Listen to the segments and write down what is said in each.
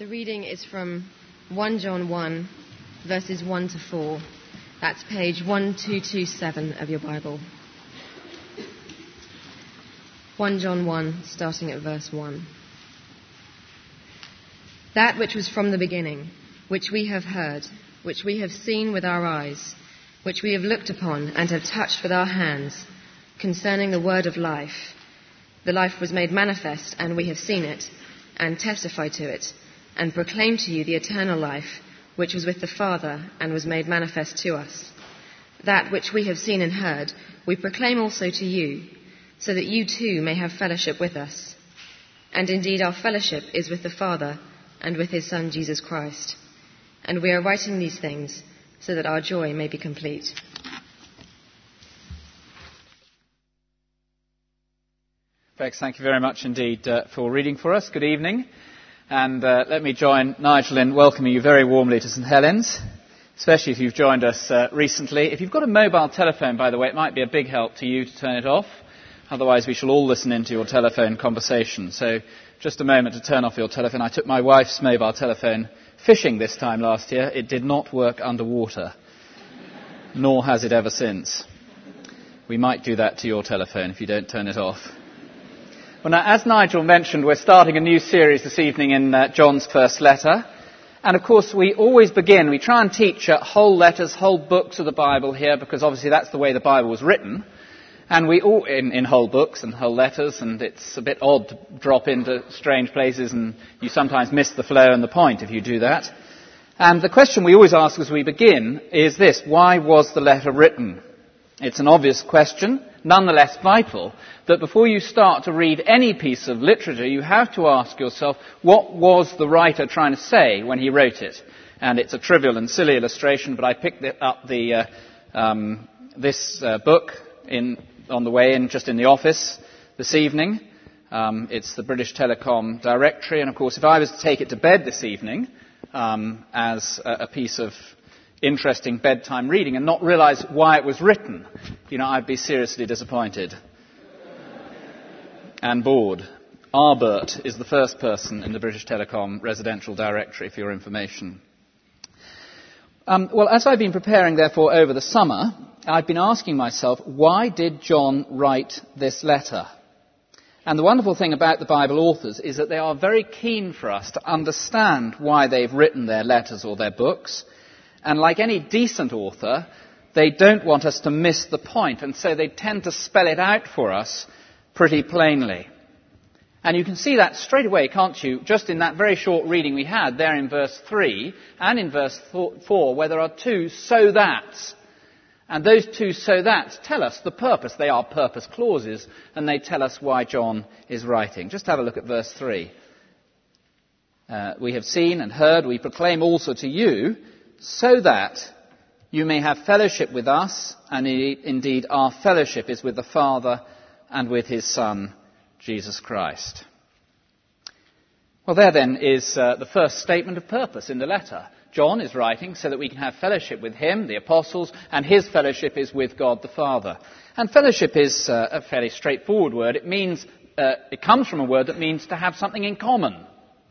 The reading is from 1 John 1, verses 1 to 4. That's page 1227 of your Bible. 1 John 1, starting at verse 1. That which was from the beginning, which we have heard, which we have seen with our eyes, which we have looked upon and have touched with our hands, concerning the word of life. The life was made manifest, and we have seen it, and testify to it, and proclaim to you the eternal life, which was with the Father, and was made manifest to us. That which we have seen and heard, we proclaim also to you, so that you too may have fellowship with us. And indeed our fellowship is with the Father, and with his Son Jesus Christ. And we are writing these things, so that our joy may be complete. Bex, thank you very much indeed for reading for us. Good evening. And let me join Nigel in welcoming you very warmly to St Helens, especially if you've joined us recently. If you've got a mobile telephone, by the way, it might be a big help to you to turn it off. Otherwise, we shall all listen into your telephone conversation. So just a moment to turn off your telephone. I took my wife's mobile telephone fishing this time last year. It did not work underwater, nor has it ever since. We might do that to your telephone if you don't turn it off. Well, now, as Nigel mentioned, we're starting a new series this evening in John's first letter. And, of course, we always begin, we try and teach whole letters, whole books of the Bible here, because obviously that's the way the Bible was written. And we all, in whole books and whole letters, and it's a bit odd to drop into strange places, and you sometimes miss the flow and the point if you do that. And the question we always ask as we begin is this: why was the letter written? It's an obvious question, nonetheless vital, that before you start to read any piece of literature, you have to ask yourself, what was the writer trying to say when he wrote it? And it's a trivial and silly illustration, but I picked up this book on the way in, just in the office this evening. It's the British Telecom Directory, and of course, if I was to take it to bed this evening as a piece of interesting bedtime reading and not realise why it was written, I'd be seriously disappointed and bored. Arbert is the first person in the British Telecom Residential Directory, for your information. Well, as I've been preparing, therefore, over the summer, I've been asking myself, why did John write this letter? And the wonderful thing about the Bible authors is that they are very keen for us to understand why they've written their letters or their books. And like any decent author, they don't want us to miss the point, and so they tend to spell it out for us pretty plainly. And you can see that straight away, can't you, just in that very short reading we had there in verse 3 and in verse 4, where there are two so that's. And those two so that's tell us the purpose. They are purpose clauses, and they tell us why John is writing. Just have a look at verse 3. We have seen and heard, we proclaim also to you, so that you may have fellowship with us, and indeed our fellowship is with the Father and with his Son, Jesus Christ. Well, there then is the first statement of purpose in the letter. John is writing so that we can have fellowship with him, the apostles, and his fellowship is with God the Father. And fellowship is a fairly straightforward word. It comes from a word that means to have something in common.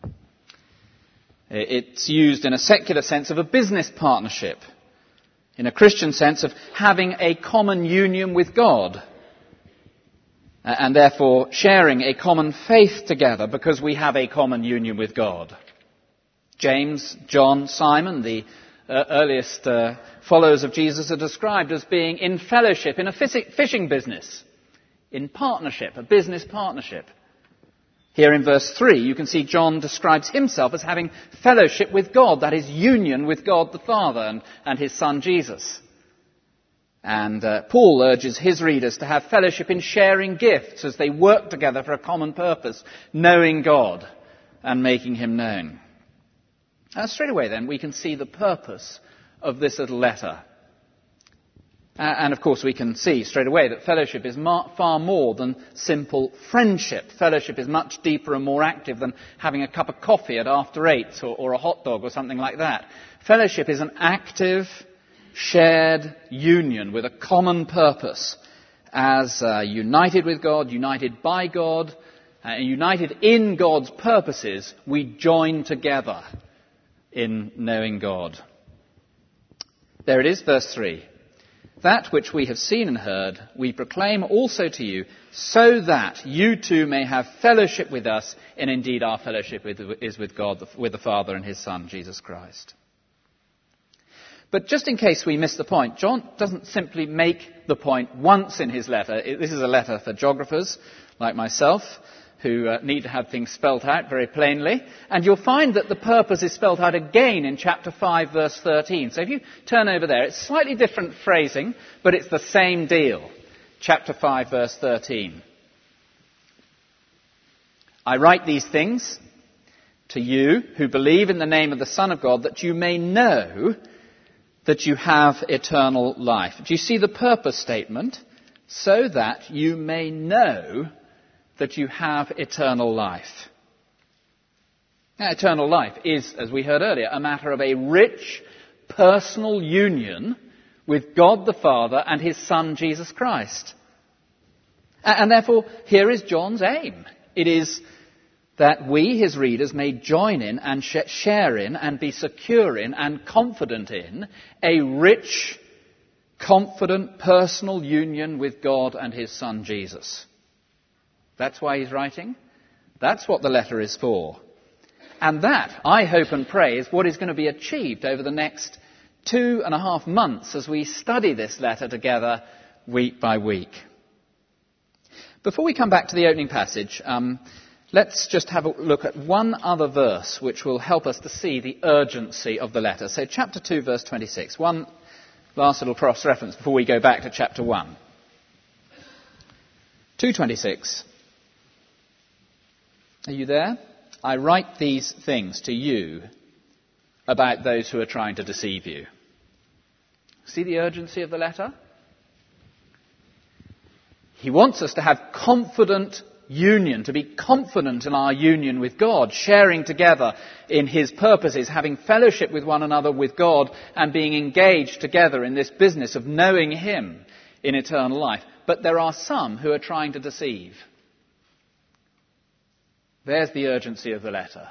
It's used in a secular sense of a business partnership, in a Christian sense of having a common union with God, and therefore sharing a common faith together because we have a common union with God. James, John, Simon, the earliest followers of Jesus, are described as being in fellowship in a fishing business, in partnership, a business partnership. Here in verse 3, you can see John describes himself as having fellowship with God, that is, union with God the Father and his Son Jesus. And Paul urges his readers to have fellowship in sharing gifts as they work together for a common purpose, knowing God and making him known. Straight away then, we can see the purpose of this little letter. And of course we can see straight away that fellowship is far more than simple friendship. Fellowship is much deeper and more active than having a cup of coffee at after 8 or a hot dog or something like that. Fellowship is an active, shared union with a common purpose as united with God, united by God, united in God's purposes, we join together in knowing God. There it is, verse 3. That which we have seen and heard, we proclaim also to you, so that you too may have fellowship with us, and indeed our fellowship is with God, with the Father and his Son, Jesus Christ. But just in case we miss the point, John doesn't simply make the point once in his letter. This is a letter for geographers like myself, who need to have things spelt out very plainly. And you'll find that the purpose is spelt out again in chapter 5, verse 13. So if you turn over there, it's slightly different phrasing, but it's the same deal. Chapter 5, verse 13. I write these things to you who believe in the name of the Son of God, that you may know that you have eternal life. Do you see the purpose statement? So that you may know that you have eternal life. Now, eternal life is, as we heard earlier, a matter of a rich personal union with God the Father and his Son Jesus Christ. And therefore, here is John's aim. It is that we, his readers, may join in and share in and be secure in and confident in a rich, confident personal union with God and his Son Jesus. That's why he's writing. That's what the letter is for. And that, I hope and pray, is what is going to be achieved over the next 2.5 months as we study this letter together week by week. Before we come back to the opening passage, let's just have a look at one other verse which will help us to see the urgency of the letter. So chapter 2, verse 26. One last little cross-reference before we go back to chapter 1. 2:26. Are you there? I write these things to you about those who are trying to deceive you. See the urgency of the letter? He wants us to have confident union, to be confident in our union with God, sharing together in his purposes, having fellowship with one another with God, and being engaged together in this business of knowing him in eternal life. But there are some who are trying to deceive. There's the urgency of the letter.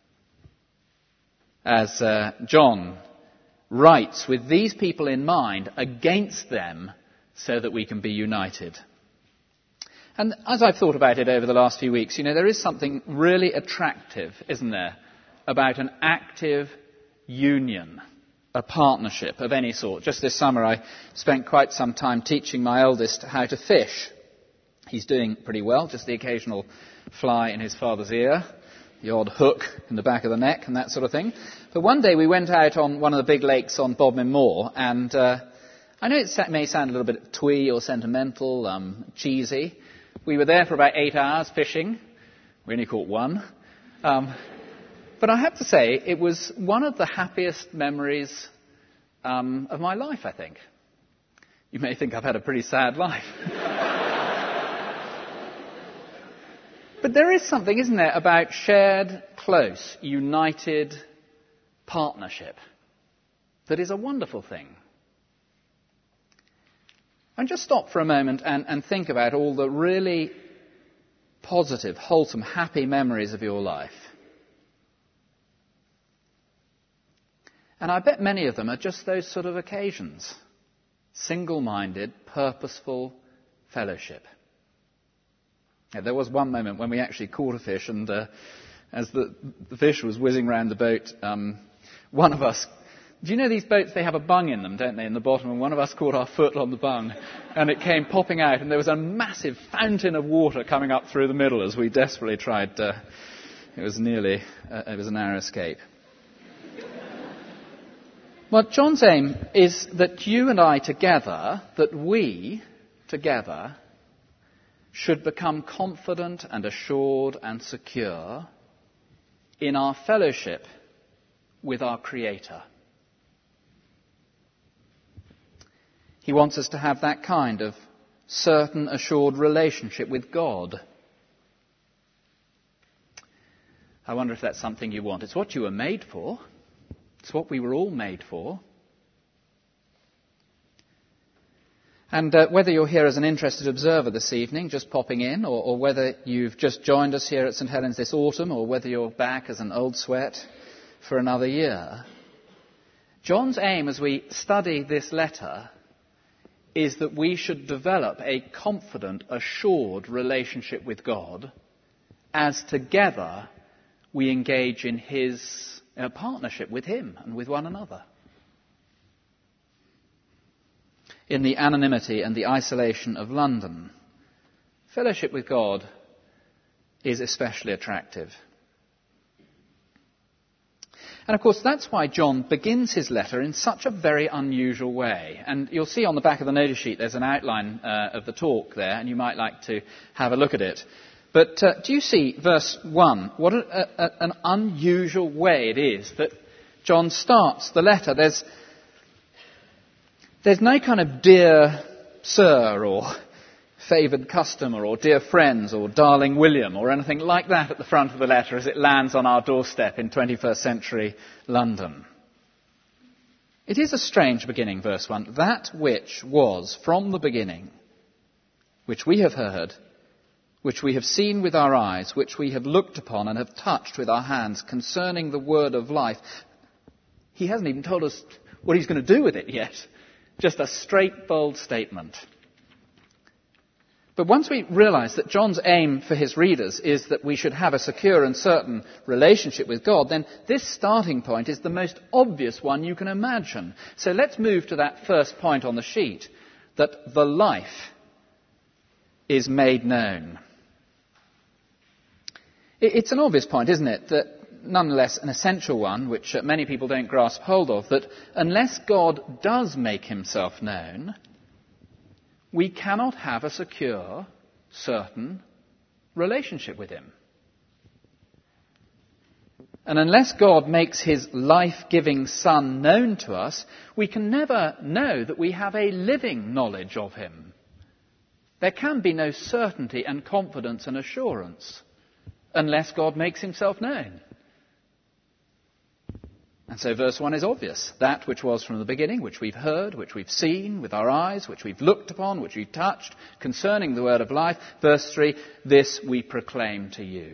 As John writes with these people in mind against them so that we can be united. And as I've thought about it over the last few weeks, there is something really attractive, isn't there, about an active union, a partnership of any sort. Just this summer I spent quite some time teaching my eldest how to fish. He's doing pretty well, just the occasional fly in his father's ear, the odd hook in the back of the neck and that sort of thing. But one day we went out on one of the big lakes on Bodmin Moor, and I know it may sound a little bit twee or sentimental, cheesy. We were there for about 8 hours fishing. We only caught one. But I have to say, it was one of the happiest memories of my life, I think. You may think I've had a pretty sad life. But there is something, isn't there, about shared, close, united partnership that is a wonderful thing. And just stop for a moment and think about all the really positive, wholesome, happy memories of your life. And I bet many of them are just those sort of occasions. Single-minded, purposeful fellowship. Yeah, there was one moment when we actually caught a fish, and as the fish was whizzing around the boat, one of us... Do you know these boats, they have a bung in them, don't they, in the bottom? And one of us caught our foot on the bung, and it came popping out, and there was a massive fountain of water coming up through the middle as we desperately tried. It was a narrow escape. Well, John's aim is that you and I together, that we together, should become confident and assured and secure in our fellowship with our Creator. He wants us to have that kind of certain, assured relationship with God. I wonder if that's something you want. It's what you were made for. It's what we were all made for. And whether you're here as an interested observer this evening, just popping in, or whether you've just joined us here at St Helens this autumn, or whether you're back as an old sweat for another year, John's aim as we study this letter is that we should develop a confident, assured relationship with God as together we engage in his partnership with him and with one another. In the anonymity and the isolation of London, fellowship with God is especially attractive. And of course, that's why John begins his letter in such a very unusual way. And you'll see on the back of the notice sheet there's an outline of the talk there, and you might like to have a look at it. But do you see verse 1? What an unusual way it is that John starts the letter. There's no kind of dear sir or favoured customer or dear friends or darling William or anything like that at the front of the letter as it lands on our doorstep in 21st century London. It is a strange beginning, verse 1. That which was from the beginning, which we have heard, which we have seen with our eyes, which we have looked upon and have touched with our hands concerning the word of life. He hasn't even told us what he's going to do with it yet. Just a straight, bold statement. But once we realise that John's aim for his readers is that we should have a secure and certain relationship with God, then this starting point is the most obvious one you can imagine. So let's move to that first point on the sheet, that the life is made known. It's an obvious point, isn't it, that nonetheless an essential one, which many people don't grasp hold of, that unless God does make himself known, we cannot have a secure, certain relationship with him. And unless God makes his life-giving Son known to us, we can never know that we have a living knowledge of him. There can be no certainty and confidence and assurance unless God makes himself known. And so verse 1 is obvious. That which was from the beginning, which we've heard, which we've seen with our eyes, which we've looked upon, which we've touched, concerning the word of life. Verse 3, this we proclaim to you.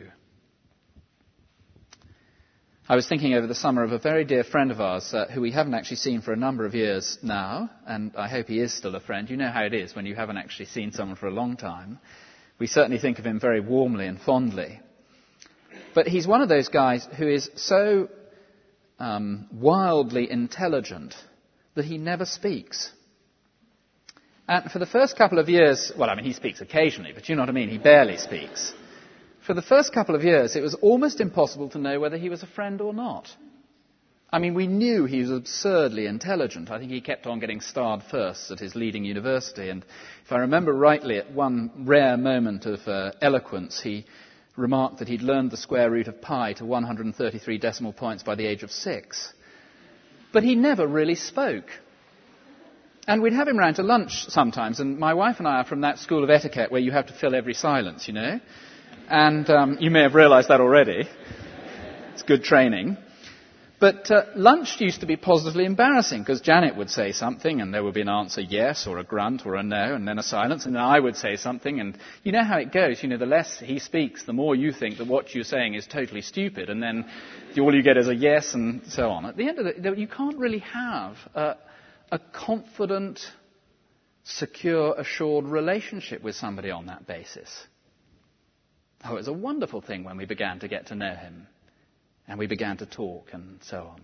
I was thinking over the summer of a very dear friend of ours who we haven't actually seen for a number of years now, and I hope he is still a friend. You know how it is when you haven't actually seen someone for a long time. We certainly think of him very warmly and fondly. But he's one of those guys who is so wildly intelligent that he never speaks. And for the first couple of years, he speaks occasionally, but you know what I mean, he barely speaks. For the first couple of years, it was almost impossible to know whether he was a friend or not. I mean, we knew he was absurdly intelligent. I think he kept on getting starred first at his leading university. And if I remember rightly, at one rare moment of eloquence, he remarked that he'd learned the square root of pi to 133 decimal points by the age of 6. But he never really spoke. And we'd have him round to lunch sometimes, and my wife and I are from that school of etiquette where you have to fill every silence, you know. And you may have realised that already. It's good training. But lunch used to be positively embarrassing because Janet would say something and there would be an answer yes or a grunt or a no and then a silence, and then I would say something, and you know how it goes. You know, the less he speaks, the more you think that what you're saying is totally stupid, and then all you get is a yes and so on. At the end of it, you can't really have a confident, secure, assured relationship with somebody on that basis. Oh, it was a wonderful thing when we began to get to know him. And we began to talk and so on.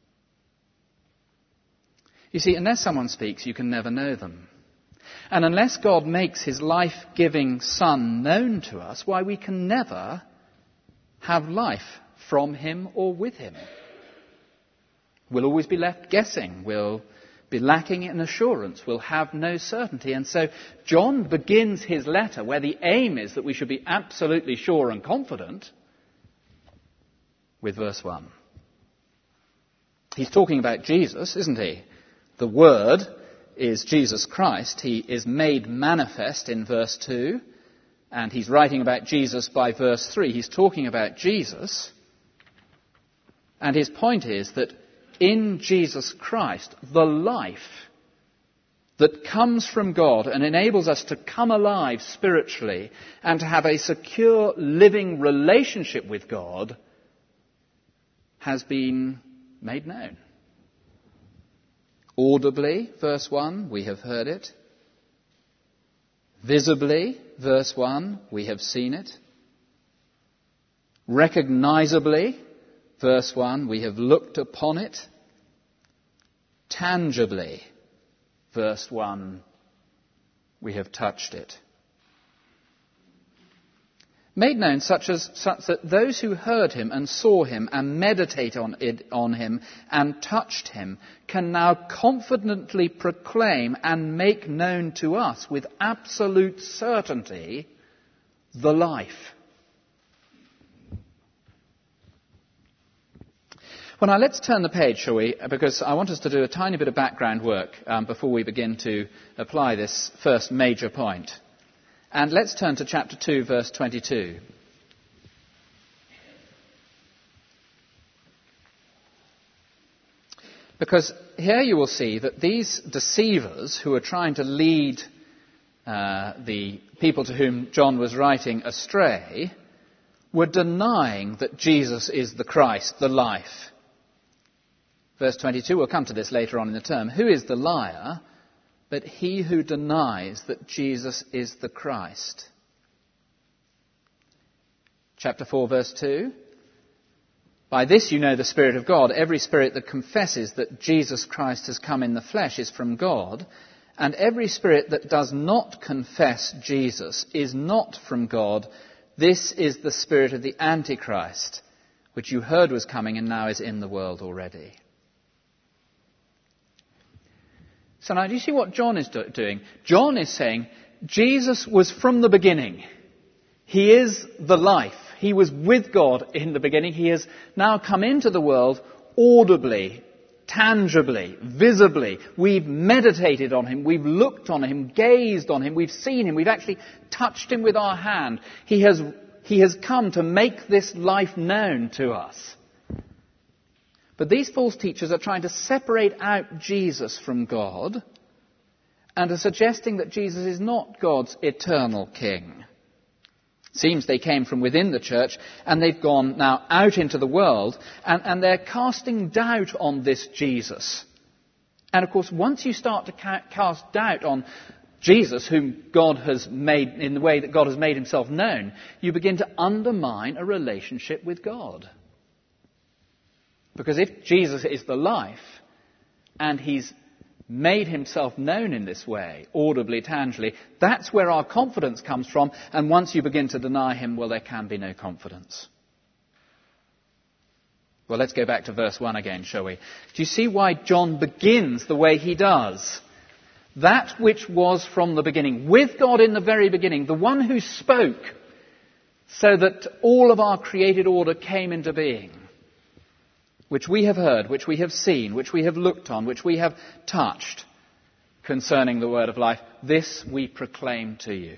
You see, unless someone speaks, you can never know them. And unless God makes his life-giving Son known to us, why, we can never have life from him or with him. We'll always be left guessing. We'll be lacking in assurance. We'll have no certainty. And so John begins his letter where the aim is that we should be absolutely sure and confident with verse 1. He's talking about Jesus, isn't he? The Word is Jesus Christ. He is made manifest in verse 2, and he's writing about Jesus by verse 3. He's talking about Jesus, and his point is that in Jesus Christ, the life that comes from God and enables us to come alive spiritually and to have a secure living relationship with God has been made known. Audibly, verse 1, we have heard it. Visibly, verse 1, we have seen it. Recognizably, verse 1, we have looked upon it. Tangibly, verse 1, we have touched it. Made known such that those who heard him and saw him and meditate on him and touched him can now confidently proclaim and make known to us with absolute certainty the life. Well, now let's turn the page, shall we? Because I want us to do a tiny bit of background work before we begin to apply this first major point. And let's turn to chapter 2, verse 22. Because here you will see that these deceivers who are trying to lead the people to whom John was writing astray were denying that Jesus is the Christ, the life. Verse 22, we'll come to this later on in the term. Who is the liar but he who denies that Jesus is the Christ? Chapter 4, verse 2. By this you know the Spirit of God. Every spirit that confesses that Jesus Christ has come in the flesh is from God. And every spirit that does not confess Jesus is not from God. This is the spirit of the Antichrist, which you heard was coming and now is in the world already. So now, do you see what John is doing? John is saying Jesus was from the beginning. He is the life. He was with God in the beginning. He has now come into the world audibly, tangibly, visibly. We've meditated on him. We've looked on him, gazed on him. We've seen him. We've actually touched him with our hand. He has come to make this life known to us. But these false teachers are trying to separate out Jesus from God and are suggesting that Jesus is not God's eternal king. It seems they came from within the church and they've gone now out into the world and they're casting doubt on this Jesus. And of course, once you start to cast doubt on Jesus, whom God has made in the way that God has made himself known, you begin to undermine a relationship with God. Because if Jesus is the life, and he's made himself known in this way, audibly, tangibly, that's where our confidence comes from. And once you begin to deny him, well, there can be no confidence. Well, let's go back to verse 1 again, shall we? Do you see why John begins the way he does? That which was from the beginning, with God in the very beginning, the one who spoke so that all of our created order came into being, which we have heard, which we have seen, which we have looked on, which we have touched concerning the word of life. This we proclaim to you.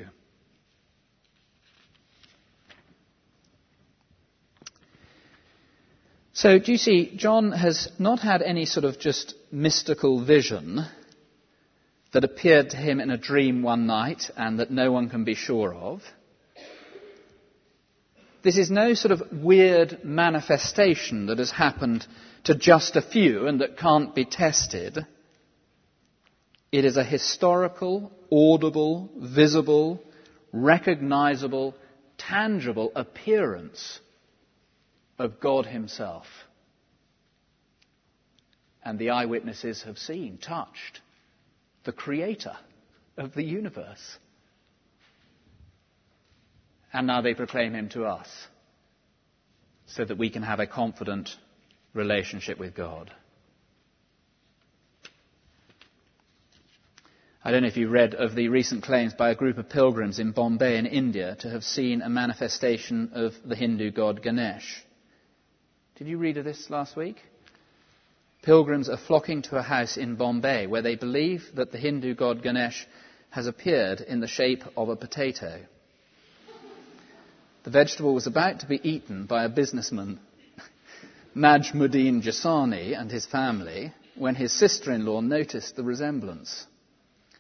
So, do you see, John has not had any sort of just mystical vision that appeared to him in a dream one night and that no one can be sure of. This is no sort of weird manifestation that has happened to just a few and that can't be tested. It is a historical, audible, visible, recognizable, tangible appearance of God himself. And the eyewitnesses have seen, touched, the creator of the universe. And now they proclaim him to us so that we can have a confident relationship with God. I don't know if you read of the recent claims by a group of pilgrims in Bombay in India to have seen a manifestation of the Hindu god Ganesh. Did you read of this last week? Pilgrims are flocking to a house in Bombay where they believe that the Hindu god Ganesh has appeared in the shape of a potato. The vegetable was about to be eaten by a businessman, Najmuddin Jasani, and his family, when his sister-in-law noticed the resemblance.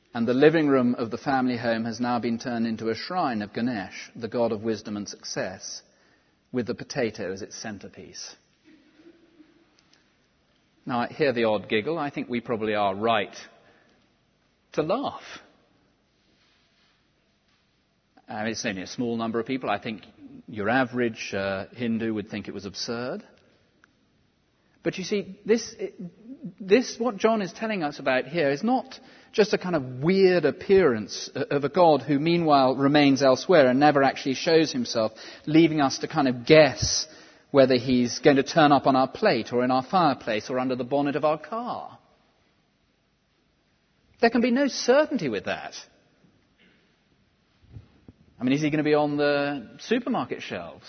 And the living room of the family home has now been turned into a shrine of Ganesh, the god of wisdom and success, with the potato as its centerpiece. Now, I hear the odd giggle. I think we probably are right to laugh. It's only a small number of people. I think your average Hindu would think it was absurd. But you see, this what John is telling us about here is not just a kind of weird appearance of a God who meanwhile remains elsewhere and never actually shows himself, leaving us to kind of guess whether he's going to turn up on our plate or in our fireplace or under the bonnet of our car. There can be no certainty with that. I mean, is he going to be on the supermarket shelves?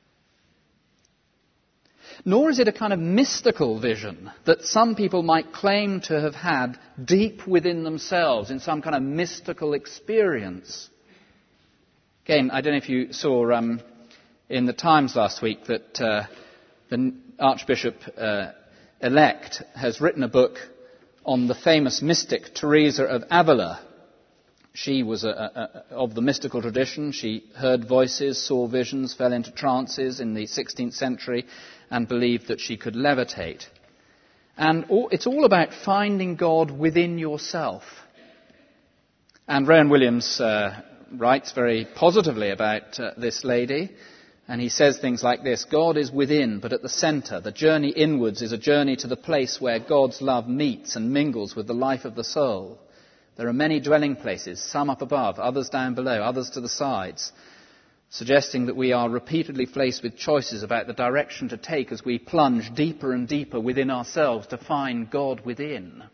Nor is it a kind of mystical vision that some people might claim to have had deep within themselves in some kind of mystical experience. Again, I don't know if you saw in the Times last week that the Archbishop-elect has written a book on the famous mystic Teresa of Avila. She was of the mystical tradition. She heard voices, saw visions, fell into trances in the 16th century and believed that she could levitate. And it's all about finding God within yourself. And Rowan Williams writes very positively about this lady. And he says things like this: God is within, but at the centre. The journey inwards is a journey to the place where God's love meets and mingles with the life of the soul. There are many dwelling places, some up above, others down below, others to the sides, suggesting that we are repeatedly faced with choices about the direction to take as we plunge deeper and deeper within ourselves to find God within.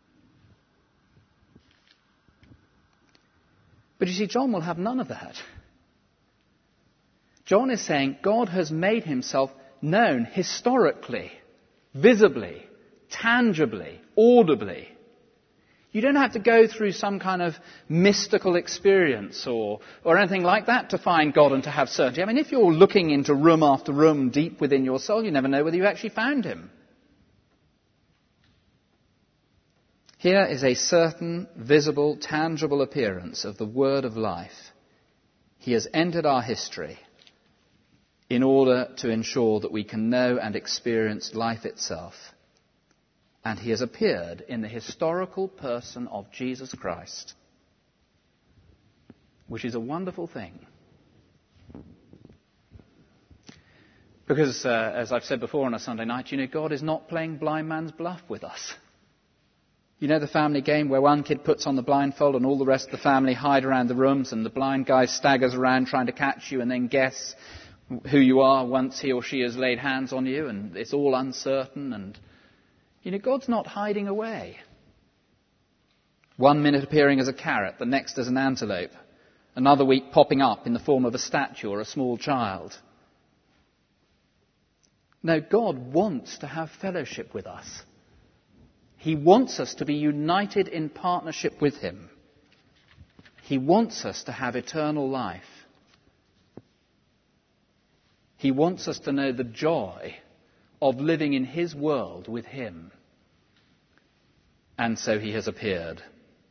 But you see, John will have none of that. John is saying God has made himself known historically, visibly, tangibly, audibly. You don't have to go through some kind of mystical experience or anything like that to find God and to have certainty. I mean, if you're looking into room after room deep within your soul, you never know whether you actually found him. Here is a certain, visible, tangible appearance of the Word of life. He has entered our history in order to ensure that we can know and experience life itself. And he has appeared in the historical person of Jesus Christ, which is a wonderful thing. Because, as I've said before on a Sunday night, God is not playing blind man's bluff with us. You know the family game where one kid puts on the blindfold and all the rest of the family hide around the rooms and the blind guy staggers around trying to catch you and then guess who you are once he or she has laid hands on you, and it's all uncertain. And God's not hiding away. 1 minute appearing as a carrot, the next as an antelope, another week popping up in the form of a statue or a small child. No, God wants to have fellowship with us. He wants us to be united in partnership with him. He wants us to have eternal life. He wants us to know the joy of living in his world with him. And so he has appeared.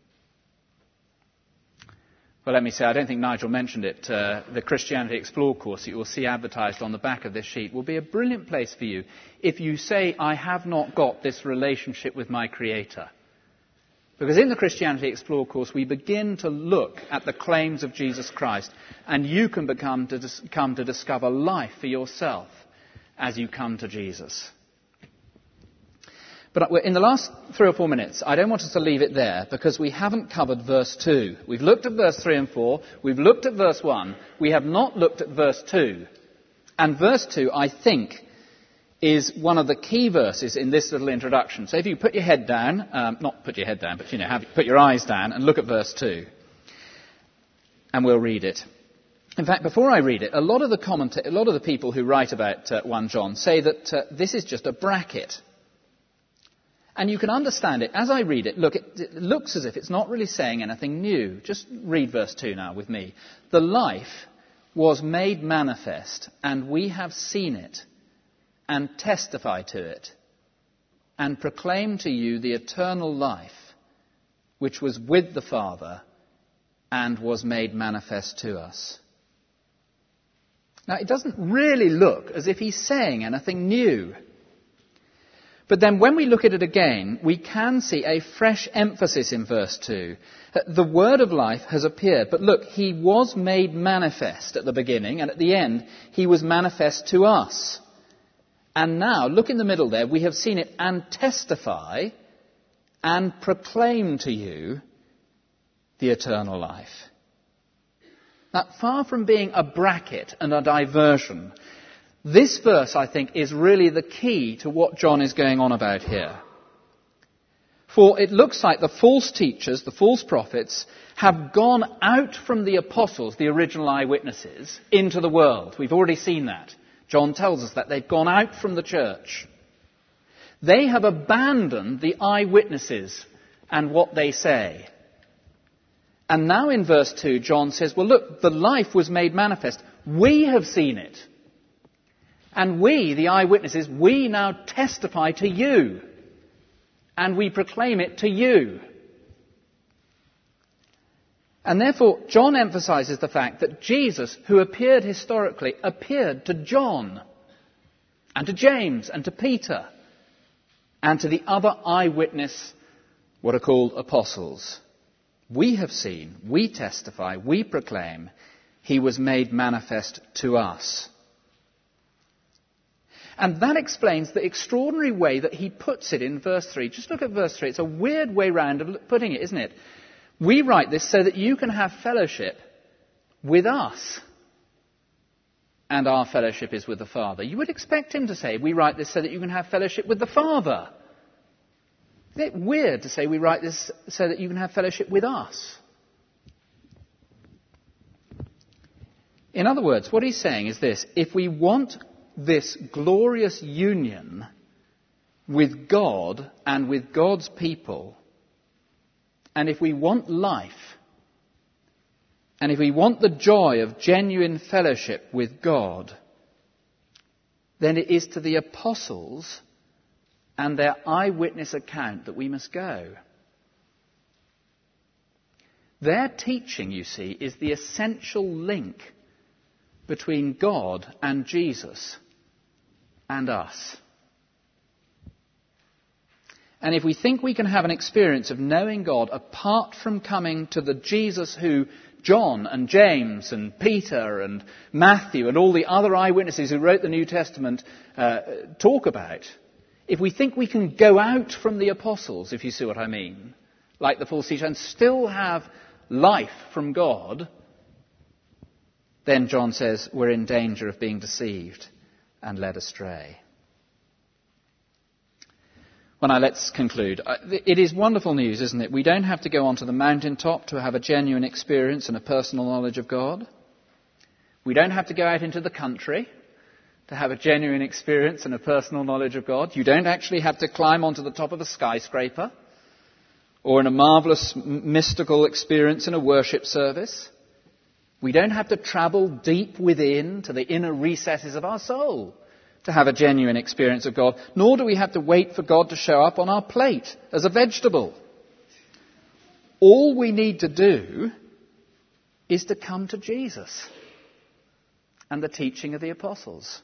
Well, let me say, I don't think Nigel mentioned it. The Christianity Explored course that you will see advertised on the back of this sheet will be a brilliant place for you if you say, I have not got this relationship with my Creator. Because in the Christianity Explored course, we begin to look at the claims of Jesus Christ, and you can come to discover life for yourself as you come to Jesus. But in the last 3 or 4 minutes, I don't want us to leave it there, because we haven't covered verse 2. We've looked at verse 3 and 4. We've looked at verse 1. We have not looked at verse 2. And verse 2, I think, is one of the key verses in this little introduction. So if you put your head down, not put your head down, but put your eyes down and look at verse 2. And we'll read it. In fact, before I read it, a lot of the people who write about 1 John say that this is just a bracket. And you can understand it. As I read it, look, it looks as if it's not really saying anything new. Just read verse 2 now with me. The life was made manifest, and we have seen it, and testify to it, and proclaim to you the eternal life, which was with the Father and was made manifest to us. Now, it doesn't really look as if he's saying anything new. But then when we look at it again, we can see a fresh emphasis in verse 2. The word of life has appeared. But look, he was made manifest at the beginning, and at the end, he was manifest to us. And now, look in the middle there, we have seen it and testify and proclaim to you the eternal life. Now, far from being a bracket and a diversion, this verse, I think, is really the key to what John is going on about here. For it looks like the false teachers, the false prophets, have gone out from the apostles, the original eyewitnesses, into the world. We've already seen that. John tells us that they've gone out from the church. They have abandoned the eyewitnesses and what they say. And now in verse 2, John says, well, look, the life was made manifest. We have seen it. And we, the eyewitnesses, we now testify to you. And we proclaim it to you. And therefore, John emphasizes the fact that Jesus, who appeared historically, appeared to John, and to James, and to Peter, and to the other eyewitness, what are called apostles. We have seen, we testify, we proclaim, he was made manifest to us. And that explains the extraordinary way that he puts it in verse 3. Just look at verse 3. It's a weird way round of putting it, isn't it? We write this so that you can have fellowship with us. And our fellowship is with the Father. You would expect him to say, we write this so that you can have fellowship with the Father. Isn't it weird to say we write this so that you can have fellowship with us? In other words, what he's saying is this: if we want this glorious union with God and with God's people, and if we want life, and if we want the joy of genuine fellowship with God, then it is to the apostles and their eyewitness account that we must go. Their teaching, you see, is the essential link between God and Jesus and us. And if we think we can have an experience of knowing God apart from coming to the Jesus who John and James and Peter and Matthew and all the other eyewitnesses who wrote the New Testament talk about, if we think we can go out from the apostles, if you see what I mean, like the false teacher, and still have life from God, then John says we're in danger of being deceived and led astray. Well, now let's conclude. It is wonderful news, isn't it? We don't have to go onto the mountaintop to have a genuine experience and a personal knowledge of God. We don't have to go out into the country to have a genuine experience and a personal knowledge of God. You don't actually have to climb onto the top of a skyscraper or in a marvellous mystical experience in a worship service. We don't have to travel deep within to the inner recesses of our soul to have a genuine experience of God, nor do we have to wait for God to show up on our plate as a vegetable. All we need to do is to come to Jesus and the teaching of the apostles.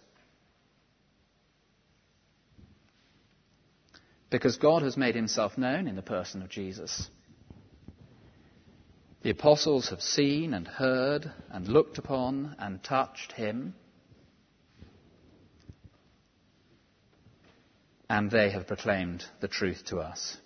Because God has made himself known in the person of Jesus. The apostles have seen and heard and looked upon and touched him. And they have proclaimed the truth to us.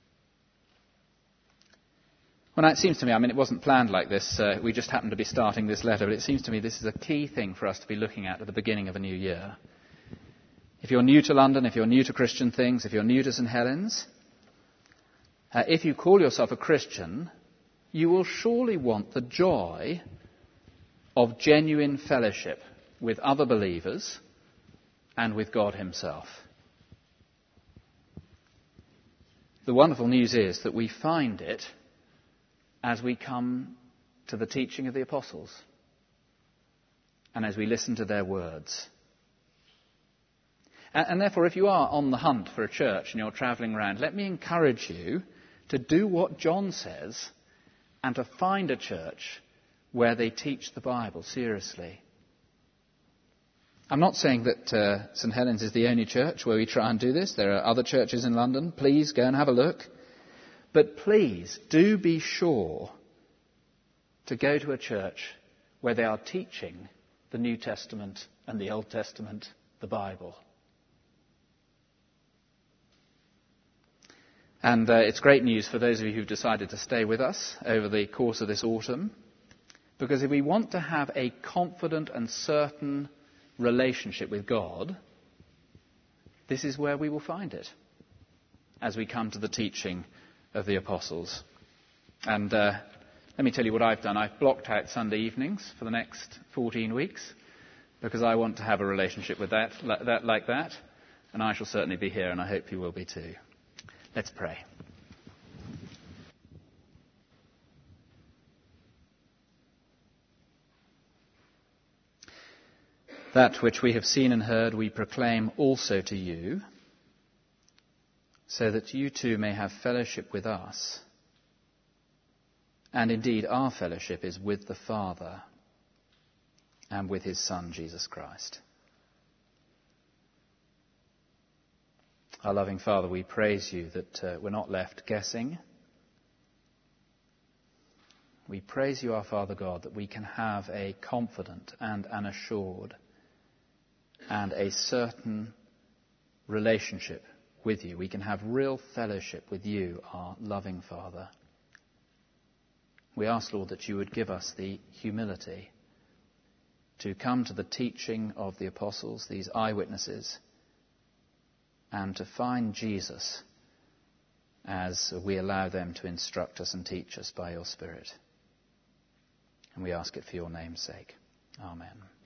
Well, now it seems to me, it wasn't planned like this. We just happened to be starting this letter, but it seems to me this is a key thing for us to be looking at the beginning of a new year. If you're new to London, if you're new to Christian things, if you're new to St. Helens, if you call yourself a Christian, you will surely want the joy of genuine fellowship with other believers and with God himself. The wonderful news is that we find it as we come to the teaching of the apostles and as we listen to their words. And therefore, if you are on the hunt for a church and you're travelling around, let me encourage you to do what John says and to find a church where they teach the Bible seriously. I'm not saying that St. Helens is the only church where we try and do this. There are other churches in London. Please go and have a look. But please do be sure to go to a church where they are teaching the New Testament and the Old Testament, the Bible. And it's great news for those of you who've decided to stay with us over the course of this autumn, because if we want to have a confident and certain relationship with God, this is where we will find it as we come to the teaching of the apostles. And let me tell you what I've done. I've blocked out Sunday evenings for the next 14 weeks because I want to have a relationship with that like that, and I shall certainly be here, and I hope you will be too. Let's pray. That which we have seen and heard we proclaim also to you, so that you too may have fellowship with us. And indeed our fellowship is with the Father and with his Son, Jesus Christ. Our loving Father, we praise you that we're not left guessing. We praise you, our Father God, that we can have a confident and an assured and a certain relationship with you. We can have real fellowship with you, our loving Father. We ask, Lord, that you would give us the humility to come to the teaching of the apostles, these eyewitnesses, and to find Jesus as we allow them to instruct us and teach us by your Spirit. And we ask it for your name's sake. Amen.